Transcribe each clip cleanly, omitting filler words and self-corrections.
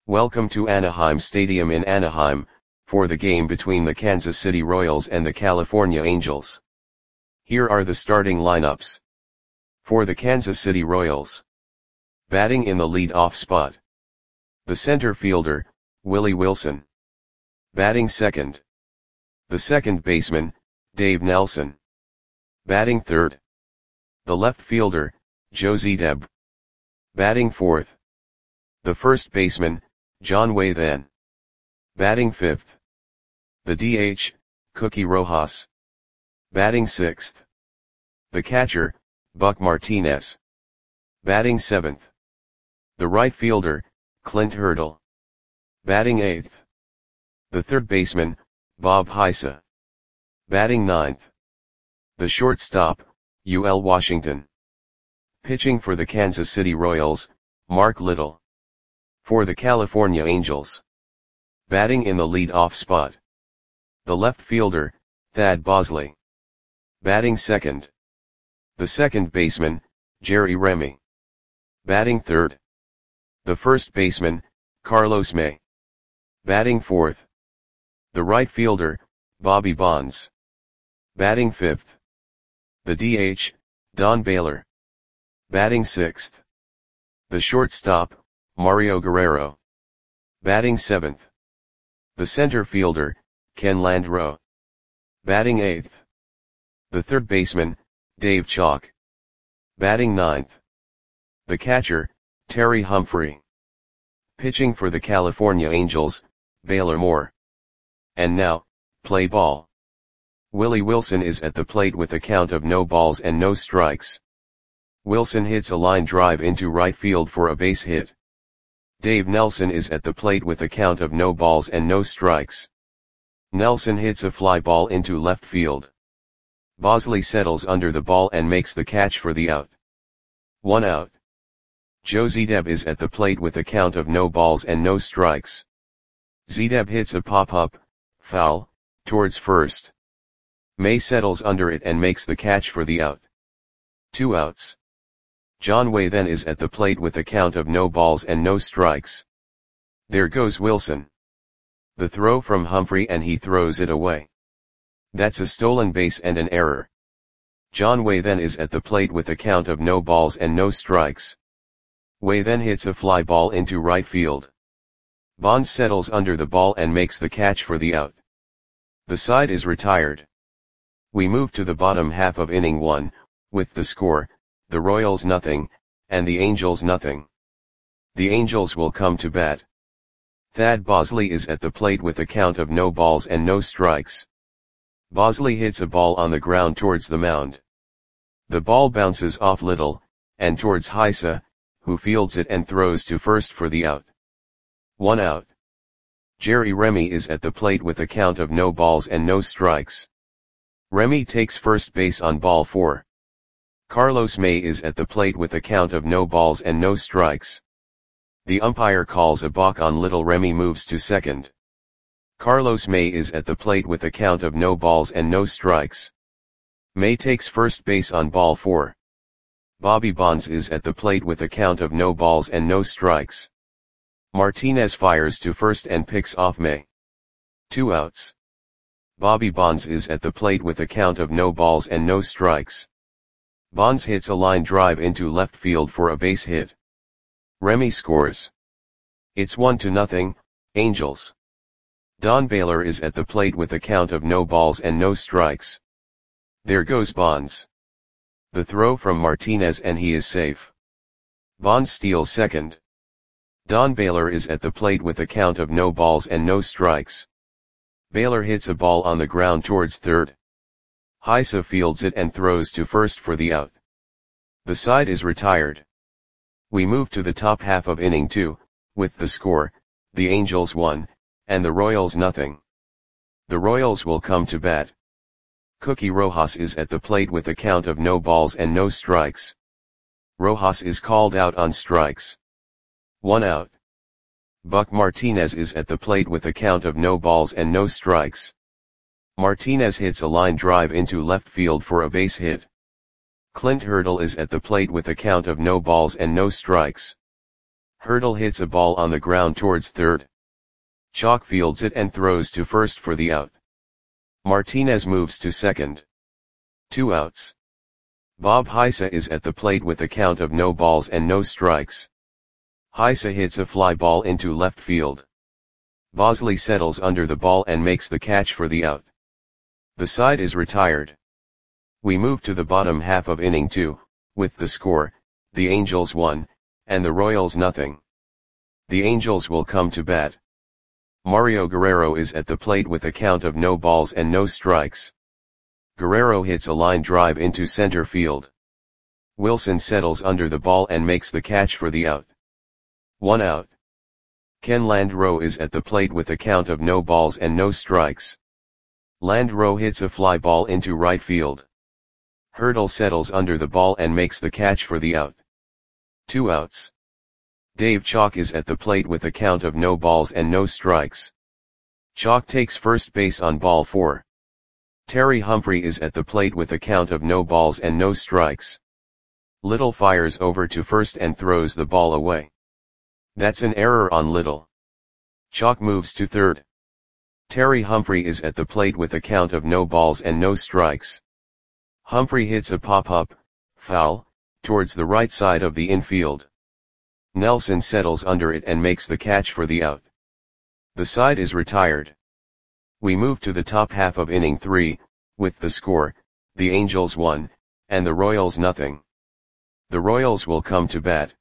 Welcome to Anaheim Stadium in Anaheim, for the game between the Kansas City Royals and the California Angels. Here are the starting lineups. For the Kansas City Royals. Batting in the lead-off spot. The center fielder, Willie Wilson. Batting second. The second baseman, Dave Nelson. Batting third. The left fielder, Joe Zedeb. Batting fourth. The first baseman, John Wathan. Batting fifth. The DH, Cookie Rojas. Batting sixth. The catcher, Buck Martinez. Batting seventh. The right fielder, Clint Hurdle. Batting eighth. The third baseman, Bob Heisa. Batting ninth. The shortstop, UL Washington. Pitching for the Kansas City Royals, Mark Little. For the California Angels. Batting in the lead-off spot. The left fielder, Thad Bosley. Batting second. The second baseman, Jerry Remy. Batting third. The first baseman, Carlos May. Batting fourth. The right fielder, Bobby Bonds. Batting fifth. The DH, Don Baylor. Batting sixth. The shortstop, Mario Guerrero. Batting seventh. The center fielder, Ken Landreau. Batting eighth. The third baseman, Dave Chalk. Batting ninth. The catcher, Terry Humphrey. Pitching for the California Angels, Baylor Moore. And now, play ball. Willie Wilson is at the plate with a count of no balls and no strikes. Wilson hits a line drive into right field for a base hit. Dave Nelson is at the plate with a count of no balls and no strikes. Nelson hits a fly ball into left field. Bosley settles under the ball and makes the catch for the out. 1 out. Joe Zedeb is at the plate with a count of no balls and no strikes. Zedeb hits a pop-up, foul, towards first. May settles under it and makes the catch for the out. 2 outs. John Wathan is at the plate with a count of no balls and no strikes. There goes Wilson. The throw from Humphrey and he throws it away. That's a stolen base and an error. John Wathan is at the plate with a count of no balls and no strikes. Wathan hits a fly ball into right field. Bonds settles under the ball and makes the catch for the out. The side is retired. We move to the bottom half of inning 1, with the score, the Royals nothing, and the Angels nothing. The Angels will come to bat. Thad Bosley is at the plate with a count of no balls and no strikes. Bosley hits a ball on the ground towards the mound. The ball bounces off Little, and towards Heisa, who fields it and throws to first for the out. 1 out. Jerry Remy is at the plate with a count of no balls and no strikes. Remy takes first base on ball 4. Carlos May is at the plate with a count of no balls and no strikes. The umpire calls a balk on Little. Remy moves to second. Carlos May is at the plate with a count of no balls and no strikes. May takes first base on ball 4. Bobby Bonds is at the plate with a count of no balls and no strikes. Martinez fires to first and picks off May. 2 outs. Bobby Bonds is at the plate with a count of no balls and no strikes. Bonds hits a line drive into left field for a base hit. Remy scores. It's 1-0, Angels. Don Baylor is at the plate with a count of no balls and no strikes. There goes Bonds. The throw from Martinez and he is safe. Bonds steals second. Don Baylor is at the plate with a count of no balls and no strikes. Baylor hits a ball on the ground towards third. Heisa fields it and throws to first for the out. The side is retired. We move to the top half of inning 2, with the score, the Angels 1, and the Royals nothing. The Royals will come to bat. Cookie Rojas is at the plate with a count of no balls and no strikes. Rojas is called out on strikes. 1 out. Buck Martinez is at the plate with a count of no balls and no strikes. Martinez hits a line drive into left field for a base hit. Clint Hurdle is at the plate with a count of no balls and no strikes. Hurdle hits a ball on the ground towards third. Chalk fields it and throws to first for the out. Martinez moves to second. 2 outs. Bob Heisa is at the plate with a count of no balls and no strikes. Heisa hits a fly ball into left field. Bosley settles under the ball and makes the catch for the out. The side is retired. We move to the bottom half of inning 2, with the score, the Angels 1, and the Royals nothing. The Angels will come to bat. Mario Guerrero is at the plate with a count of no balls and no strikes. Guerrero hits a line drive into center field. Wilson settles under the ball and makes the catch for the out. 1 out. Ken Landreau is at the plate with a count of no balls and no strikes. Landreau hits a fly ball into right field. Hurdle settles under the ball and makes the catch for the out. 2 outs. Dave Chalk is at the plate with a count of no balls and no strikes. Chalk takes first base on ball 4. Terry Humphrey is at the plate with a count of no balls and no strikes. Little fires over to first and throws the ball away. That's an error on Little. Chalk moves to third. Terry Humphrey is at the plate with a count of no balls and no strikes. Humphrey hits a pop-up, foul, towards the right side of the infield. Nelson settles under it and makes the catch for the out. The side is retired. We move to the top half of inning 3, with the score, the Angels 1, and the Royals nothing. The Royals will come to bat.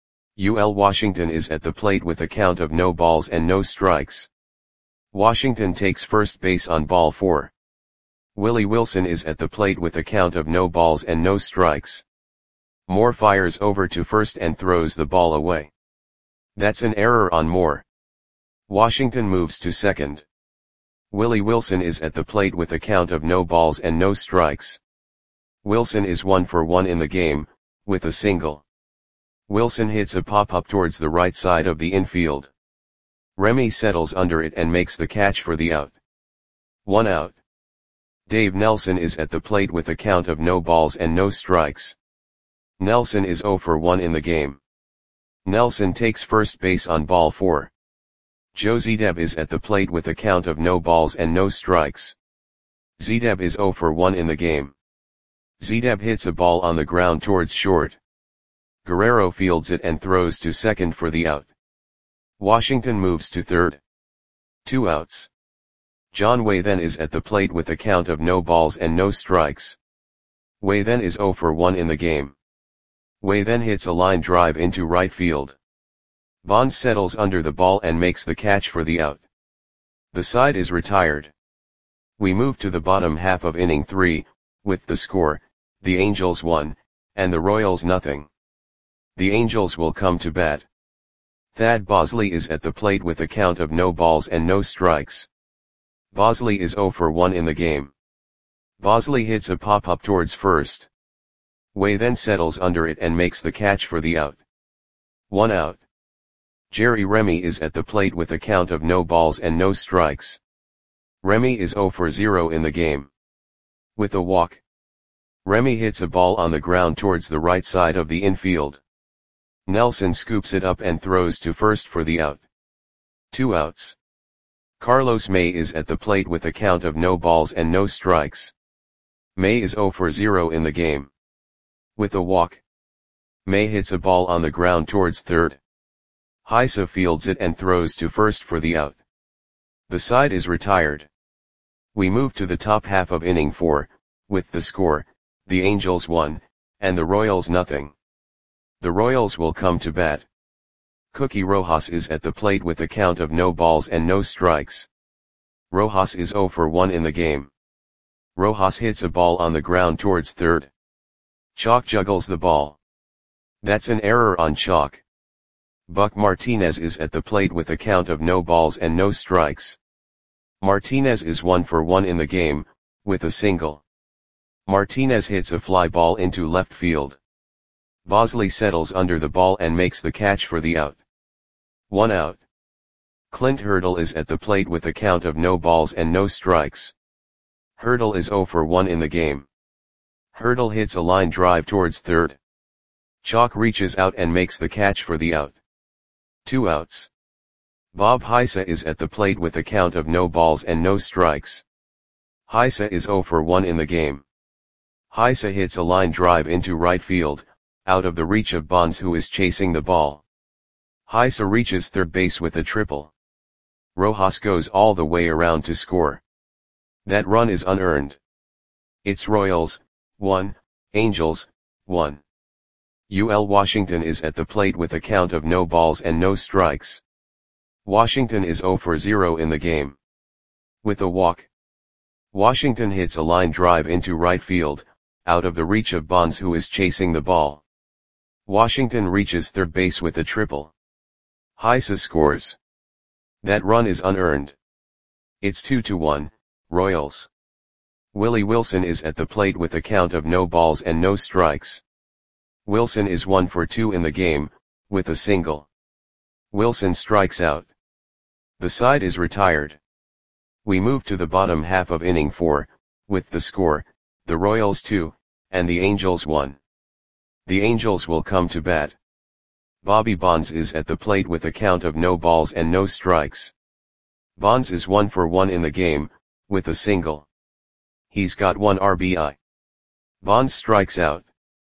UL Washington is at the plate with a count of no balls and no strikes. Washington takes first base on ball 4. Willie Wilson is at the plate with a count of no balls and no strikes. Moore fires over to first and throws the ball away. That's an error on Moore. Washington moves to second. Willie Wilson is at the plate with a count of no balls and no strikes. Wilson is 1 for 1 in the game, with a single. Wilson hits a pop-up towards the right side of the infield. Remy settles under it and makes the catch for the out. 1 out. Dave Nelson is at the plate with a count of no balls and no strikes. Nelson is 0 for 1 in the game. Nelson takes first base on ball 4. Joe Zedeb is at the plate with a count of no balls and no strikes. Zedeb is 0 for 1 in the game. Zedeb hits a ball on the ground towards short. Guerrero fields it and throws to second for the out. Washington moves to third. 2 outs. John Waythen is at the plate with a count of no balls and no strikes. Waythen is 0 for 1 in the game. Waythen hits a line drive into right field. Bonds settles under the ball and makes the catch for the out. The side is retired. We move to the bottom half of inning 3, with the score, the Angels 1, and the Royals nothing. The Angels will come to bat. Thad Bosley is at the plate with a count of no balls and no strikes. Bosley is 0 for 1 in the game. Bosley hits a pop-up towards first. Waythen settles under it and makes the catch for the out. 1 out. Jerry Remy is at the plate with a count of no balls and no strikes. Remy is 0 for 0 in the game. With a walk. Remy hits a ball on the ground towards the right side of the infield. Nelson scoops it up and throws to first for the out. 2 outs. Carlos May is at the plate with a count of no balls and no strikes. May is 0 for 0 in the game. With a walk. May hits a ball on the ground towards third. Heisa fields it and throws to first for the out. The side is retired. We move to the top half of inning 4, with the score, the Angels 1, and the Royals nothing. The Royals will come to bat. Cookie Rojas is at the plate with a count of no balls and no strikes. Rojas is 0 for 1 in the game. Rojas hits a ball on the ground towards third. Chalk juggles the ball. That's an error on Chalk. Buck Martinez is at the plate with a count of no balls and no strikes. Martinez is 1 for 1 in the game, with a single. Martinez hits a fly ball into left field. Bosley settles under the ball and makes the catch for the out. 1 out. Clint Hurdle is at the plate with a count of no balls and no strikes. Hurdle is 0 for 1 in the game. Hurdle hits a line drive towards third. Chalk reaches out and makes the catch for the out. 2 outs. Bob Heisa is at the plate with a count of no balls and no strikes. Heisa is 0 for 1 in the game. Heisa hits a line drive into right field, out of the reach of Bonds, who is chasing the ball. Heisa reaches third base with a triple. Rojas goes all the way around to score. That run is unearned. It's Royals, 1, Angels, 1. UL Washington is at the plate with a count of no balls and no strikes. Washington is 0 for 0 in the game. With a walk, Washington hits a line drive into right field, out of the reach of Bonds, who is chasing the ball. Washington reaches third base with a triple. Heisa scores. That run is unearned. It's 2-1, Royals. Willie Wilson is at the plate with a count of no balls and no strikes. Wilson is 1 for 2 in the game, with a single. Wilson strikes out. The side is retired. We move to the bottom half of inning 4, with the score, the Royals 2, and the Angels 1. The Angels will come to bat. Bobby Bonds is at the plate with a count of no balls and no strikes. Bonds is 1 for 1 in the game, with a single. He's got 1 RBI. Bonds strikes out.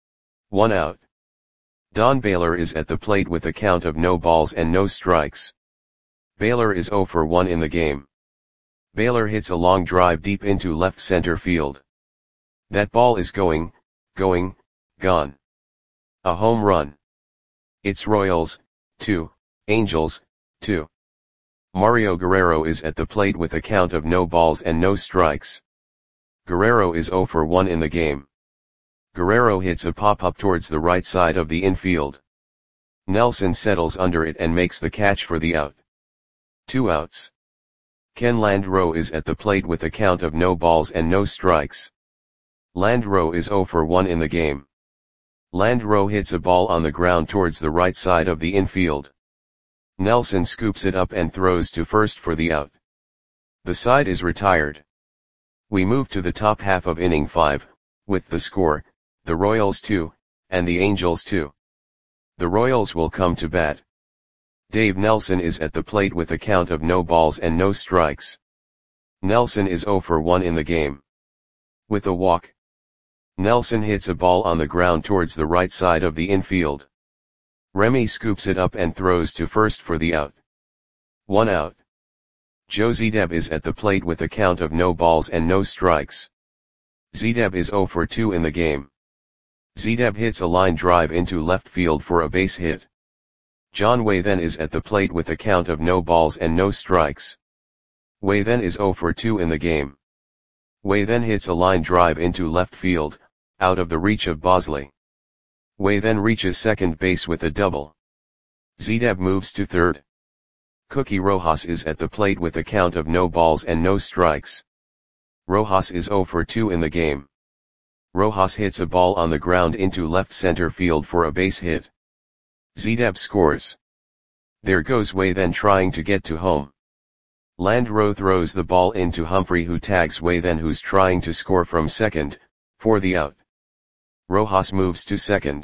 1 out. Don Baylor is at the plate with a count of no balls and no strikes. Baylor is 0 for 1 in the game. Baylor hits a long drive deep into left center field. That ball is going, gone. A home run. It's Royals, 2, Angels, 2. Mario Guerrero is at the plate with a count of no balls and no strikes. Guerrero is 0 for 1 in the game. Guerrero hits a pop-up towards the right side of the infield. Nelson settles under it and makes the catch for the out. 2 outs. Ken Landreau is at the plate with a count of no balls and no strikes. Landreau is 0 for 1 in the game. Landreau hits a ball on the ground towards the right side of the infield. Nelson scoops it up and throws to first for the out. The side is retired. We move to the top half of inning 5, with the score, the Royals 2, and the Angels 2. The Royals will come to bat. Dave Nelson is at the plate with a count of no balls and no strikes. Nelson is 0 for 1 in the game. With a walk, Nelson hits a ball on the ground towards the right side of the infield. Remy scoops it up and throws to first for the out. 1 out. Joe Zedeb is at the plate with a count of no balls and no strikes. Zedeb is 0 for 2 in the game. Zedeb hits a line drive into left field for a base hit. John Waythen is at the plate with a count of no balls and no strikes. Waythen is 0 for 2 in the game. Waythen hits a line drive into left field, out of the reach of Bosley. Waythen reaches second base with a double. Zedeb moves to third. Cookie Rojas is at the plate with a count of no balls and no strikes. Rojas is 0 for 2 in the game. Rojas hits a ball on the ground into left center field for a base hit. Zedeb scores. There goes Waythen trying to get to home. Landreau throws the ball into Humphrey, who tags Waythen, who's trying to score from second, for the out. Rojas moves to second.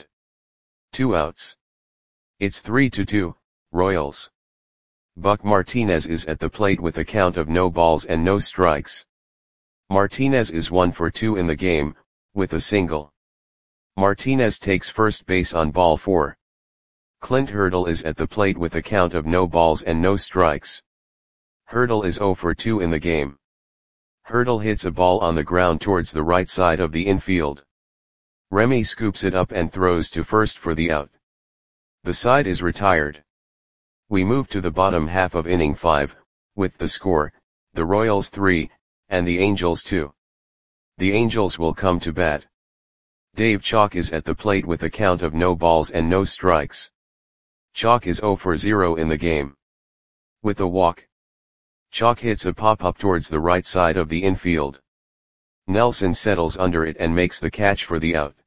2 outs. It's 3-2, Royals. Buck Martinez is at the plate with a count of no balls and no strikes. Martinez is 1 for 2 in the game, with a single. Martinez takes first base on ball 4. Clint Hurdle is at the plate with a count of no balls and no strikes. Hurdle is 0 for 2 in the game. Hurdle hits a ball on the ground towards the right side of the infield. Remy scoops it up and throws to first for the out. The side is retired. We move to the bottom half of inning 5, with the score, the Royals 3, and the Angels 2. The Angels will come to bat. Dave Chalk is at the plate with a count of no balls and no strikes. Chalk is 0 for 0 in the game. With a walk, Chalk hits a pop-up towards the right side of the infield. Nelson settles under it and makes the catch for the out.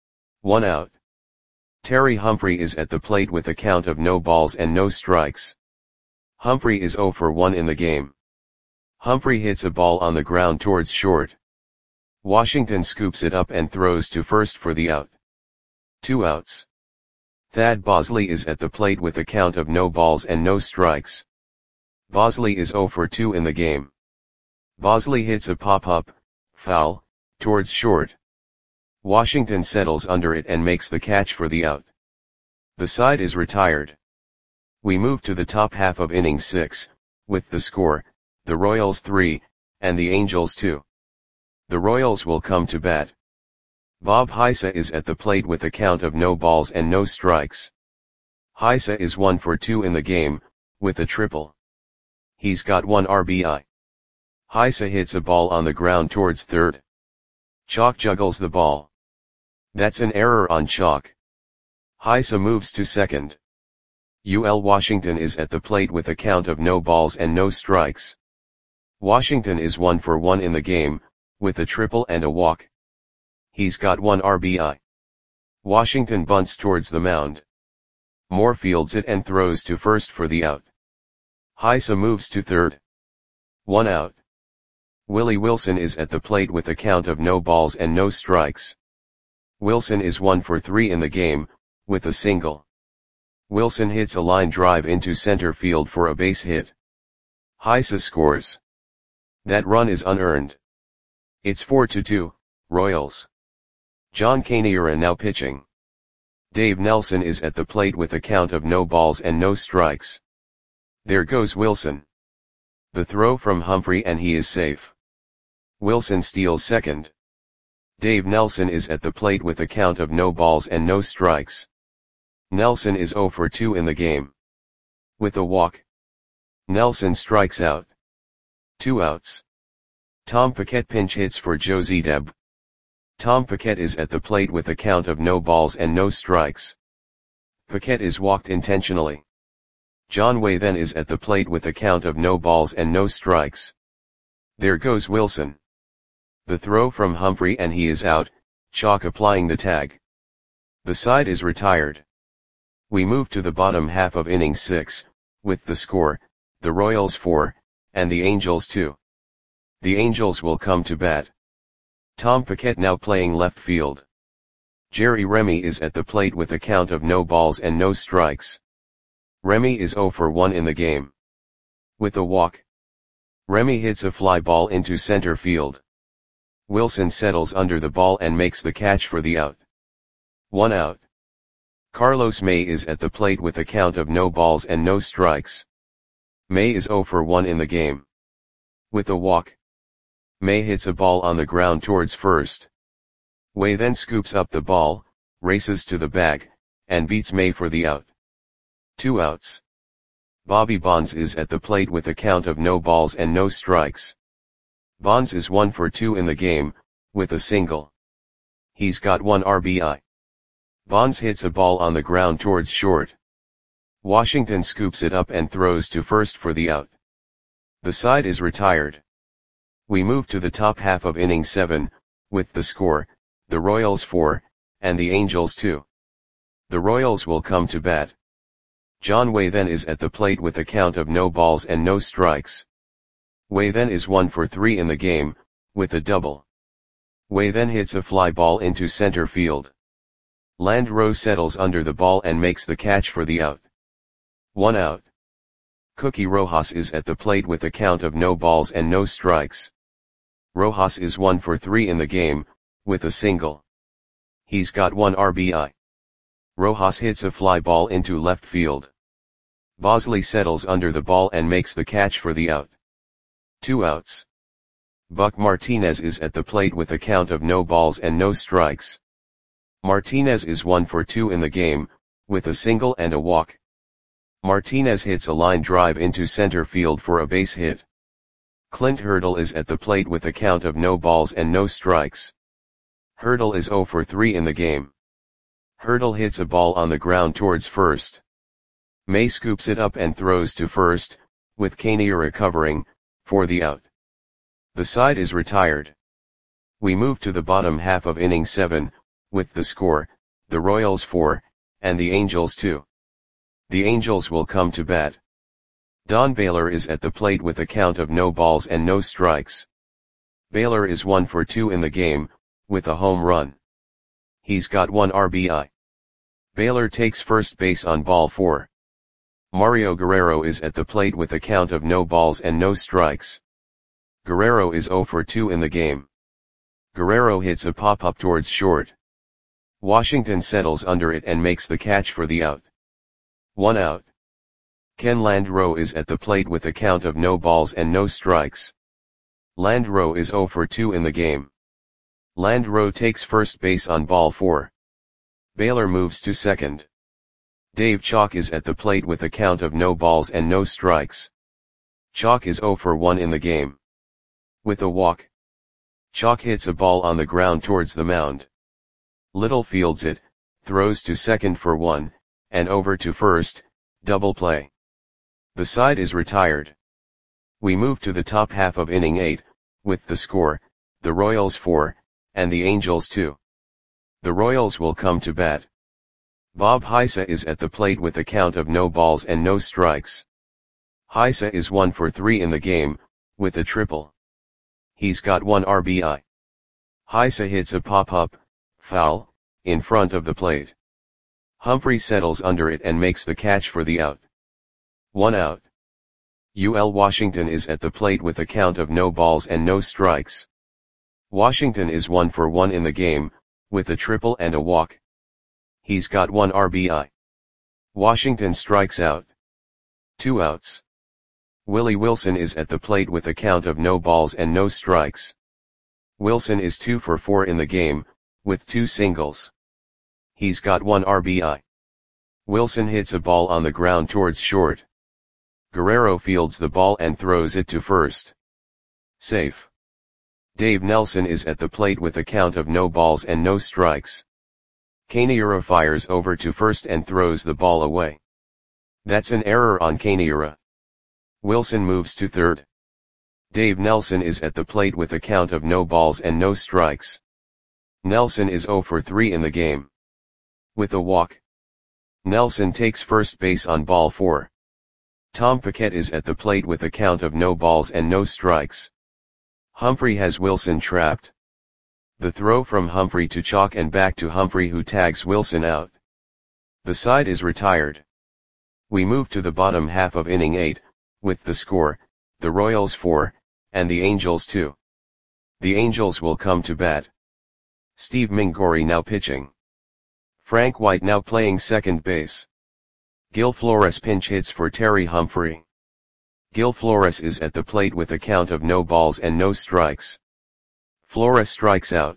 1 out. Terry Humphrey is at the plate with a count of no balls and no strikes. Humphrey is 0 for 1 in the game. Humphrey hits a ball on the ground towards short. Washington scoops it up and throws to first for the out. 2 outs. Thad Bosley is at the plate with a count of no balls and no strikes. Bosley is 0 for 2 in the game. Bosley hits a pop-up, foul, towards short. Washington settles under it and makes the catch for the out. The side is retired. We move to the top half of inning 6, with the score, the Royals 3, and the Angels 2. The Royals will come to bat. Bob Heisa is at the plate with a count of no balls and no strikes. Heisa is 1 for 2 in the game, with a triple. He's got 1 RBI. Heisa hits a ball on the ground towards third. Chalk juggles the ball. That's an error on Chalk. Heisa moves to second. UL Washington is at the plate with a count of no balls and no strikes. Washington is 1 for 1 in the game, with a triple and a walk. He's got 1 RBI. Washington bunts towards the mound. Moore fields it and throws to first for the out. Heisa moves to third. 1 out. Willie Wilson is at the plate with a count of no balls and no strikes. Wilson is 1 for 3 in the game, with a single. Wilson hits a line drive into center field for a base hit. Heisa scores. That run is unearned. It's 4-2, Royals. John Kaniera now pitching. Dave Nelson is at the plate with a count of no balls and no strikes. There goes Wilson. The throw from Humphrey and he is safe. Wilson steals second. Dave Nelson is at the plate with a count of no balls and no strikes. Nelson is 0 for 2 in the game. With a walk. Nelson strikes out. 2 outs. Tom Paquette pinch hits for Josie Deb. Tom Paquette is at the plate with a count of no balls and no strikes. Paquette is walked intentionally. John Way then is at the plate with a count of no balls and no strikes. There goes Wilson. The throw from Humphrey and he is out, Chalk applying the tag. The side is retired. We move to the bottom half of inning 6, with the score, the Royals 4, and the Angels 2. The Angels will come to bat. Tom Paquette now playing left field. Jerry Remy is at the plate with a count of no balls and no strikes. Remy is 0 for 1 in the game. With a walk. Remy hits a fly ball into center field. Wilson settles under the ball and makes the catch for the out. 1 out. Carlos May is at the plate with a count of no balls and no strikes. May is 0 for 1 in the game. With a walk. May hits a ball on the ground towards first. Way then scoops up the ball, races to the bag, and beats May for the out. 2 outs. Bobby Bonds is at the plate with a count of no balls and no strikes. Bonds is 1 for 2 in the game, with a single. He's got 1 RBI. Bonds hits a ball on the ground towards short. Washington scoops it up and throws to first for the out. The side is retired. We move to the top half of inning 7, with the score, the Royals 4, and the Angels 2. The Royals will come to bat. John Way then is at the plate with a count of no balls and no strikes. Way then is 1 for 3 in the game, with a double. Way then hits a fly ball into center field. Landreau settles under the ball and makes the catch for the out. 1 out. Cookie Rojas is at the plate with a count of no balls and no strikes. Rojas is 1 for 3 in the game, with a single. He's got 1 RBI. Rojas hits a fly ball into left field. Bosley settles under the ball and makes the catch for the out. 2 outs. Buck Martinez is at the plate with a count of no balls and no strikes. Martinez is 1 for 2 in the game, with a single and a walk. Martinez hits a line drive into center field for a base hit. Clint Hurdle is at the plate with a count of no balls and no strikes. Hurdle is 0 for 3 in the game. Hurdle hits a ball on the ground towards first. May scoops it up and throws to first, with Kaniera covering, for the out. The side is retired. We move to the bottom half of inning 7, with the score, the Royals 4, and the Angels 2. The Angels will come to bat. Don Baylor is at the plate with a count of no balls and no strikes. Baylor is 1 for 2 in the game, with a home run. He's got 1 RBI. Baylor takes first base on ball 4. Mario Guerrero is at the plate with a count of no balls and no strikes. Guerrero is 0 for 2 in the game. Guerrero hits a pop-up towards short. Washington settles under it and makes the catch for the out. 1 out. Ken Landreau is at the plate with a count of no balls and no strikes. Landreau is 0 for 2 in the game. Landreau takes first base on ball 4. Baylor moves to second. Dave Chalk is at the plate with a count of no balls and no strikes. Chalk is 0 for 1 in the game. With a walk, Chalk hits a ball on the ground towards the mound. Little fields it, throws to second for 1, and over to first, double play. The side is retired. We move to the top half of inning 8, with the score, the Royals 4, and the Angels 2. The Royals will come to bat. Bob Heisa is at the plate with a count of no balls and no strikes. Heisa is 1 for 3 in the game, with a triple. He's got 1 RBI. Heisa hits a pop-up, foul, in front of the plate. Humphrey settles under it and makes the catch for the out. 1 out. UL Washington is at the plate with a count of no balls and no strikes. Washington is 1 for 1 in the game, with a triple and a walk. He's got 1 RBI. Washington strikes out. 2 outs. Willie Wilson is at the plate with a count of no balls and no strikes. Wilson is 2 for 4 in the game, with 2 singles. He's got 1 RBI. Wilson hits a ball on the ground towards short. Guerrero fields the ball and throws it to first. Safe. Dave Nelson is at the plate with a count of no balls and no strikes. Kaniura fires over to first and throws the ball away. That's an error on Kaniura. Wilson moves to third. Dave Nelson is at the plate with a count of no balls and no strikes. Nelson is 0 for 3 in the game. With a walk, Nelson takes first base on ball 4. Tom Paquette is at the plate with a count of no balls and no strikes. Humphrey has Wilson trapped. The throw from Humphrey to Chalk and back to Humphrey, who tags Wilson out. The side is retired. We move to the bottom half of inning 8, with the score, the Royals 4, and the Angels 2. The Angels will come to bat. Steve Mingori now pitching. Frank White now playing second base. Gil Flores pinch hits for Terry Humphrey. Gil Flores is at the plate with a count of no balls and no strikes. Flores strikes out.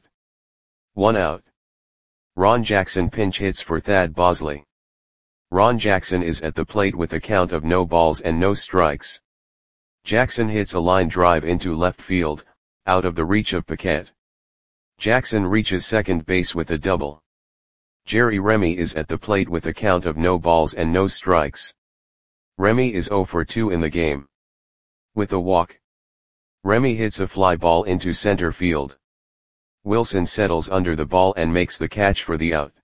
1 out. Ron Jackson pinch hits for Thad Bosley. Ron Jackson is at the plate with a count of no balls and no strikes. Jackson hits a line drive into left field, out of the reach of Paquette. Jackson reaches second base with a double. Jerry Remy is at the plate with a count of no balls and no strikes. Remy is 0 for 2 in the game. With a walk, Remy hits a fly ball into center field. Wilson settles under the ball and makes the catch for the out.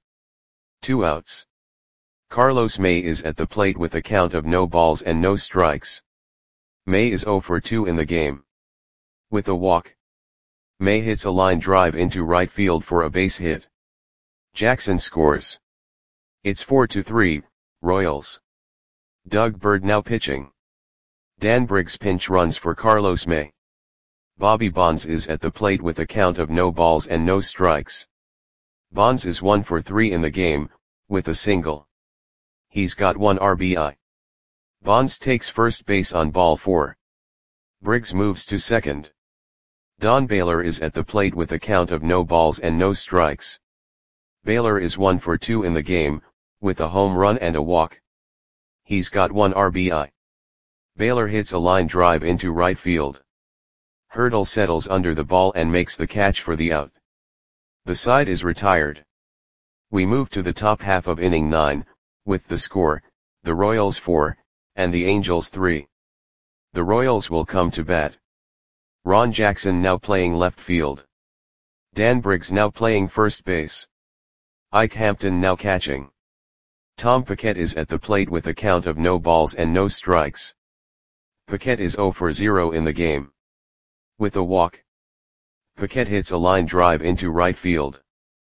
2 outs. Carlos May is at the plate with a count of no balls and no strikes. May is 0 for 2 in the game. With a walk, May hits a line drive into right field for a base hit. Jackson scores. It's 4-3, Royals. Doug Bird now pitching. Dan Briggs pinch runs for Carlos May. Bobby Bonds is at the plate with a count of no balls and no strikes. Bonds is 1 for 3 in the game, with a single. He's got 1 RBI. Bonds takes first base on ball 4. Briggs moves to second. Don Baylor is at the plate with a count of no balls and no strikes. Baylor is 1 for 2 in the game, with a home run and a walk. He's got 1 RBI. Baylor hits a line drive into right field. Hurdle settles under the ball and makes the catch for the out. The side is retired. We move to the top half of inning 9, with the score, the Royals 4, and the Angels 3. The Royals will come to bat. Ron Jackson now playing left field. Dan Briggs now playing first base. Ike Hampton now catching. Tom Paquette is at the plate with a count of no balls and no strikes. Paquette is 0 for 0 in the game. With a walk, Paquette hits a line drive into right field.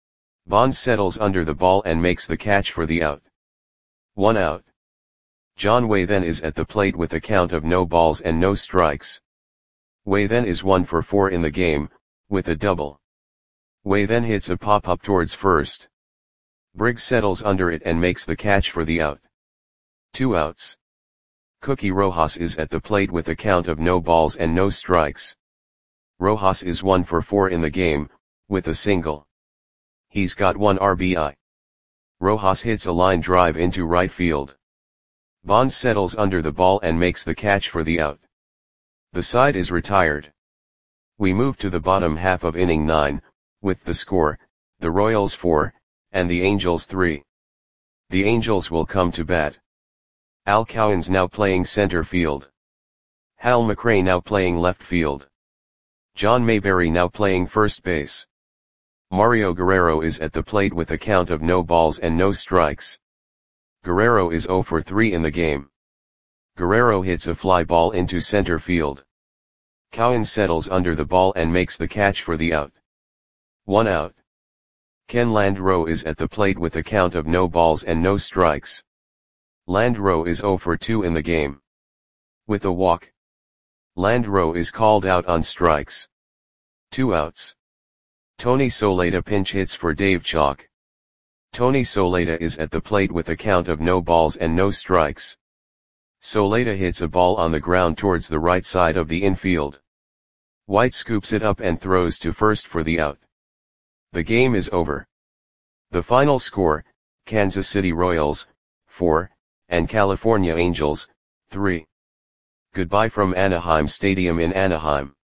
Bonds settles under the ball and makes the catch for the out. 1 out. John Way then is at the plate with a count of no balls and no strikes. Way then is 1 for 4 in the game, with a double. Way then hits a pop-up towards first. Briggs settles under it and makes the catch for the out. 2 outs. Cookie Rojas is at the plate with a count of no balls and no strikes. Rojas is 1 for 4 in the game, with a single. He's got 1 RBI. Rojas hits a line drive into right field. Bonds settles under the ball and makes the catch for the out. The side is retired. We move to the bottom half of inning 9, with the score, the Royals 4, and the Angels 3. The Angels will come to bat. Al Cowens now playing center field. Hal McRae now playing left field. John Mayberry now playing first base. Mario Guerrero is at the plate with a count of no balls and no strikes. Guerrero is 0 for 3 in the game. Guerrero hits a fly ball into center field. Cowens settles under the ball and makes the catch for the out. 1 out. Ken Landreaux is at the plate with a count of no balls and no strikes. Landreaux is 0 for 2 in the game. With a walk. Landreaux is called out on strikes. 2 outs. Tony Soleta pinch hits for Dave Chalk. Tony Soleta is at the plate with a count of no balls and no strikes. Soleta hits a ball on the ground towards the right side of the infield. White scoops it up and throws to first for the out. The game is over. The final score, Kansas City Royals, 4, and California Angels, 3. Goodbye from Anaheim Stadium in Anaheim.